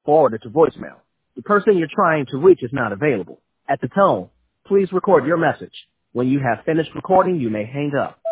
forwarded to voicemail. The person you're trying to reach is not available. At the tone, please record your message. When you have finished recording, you may hang up.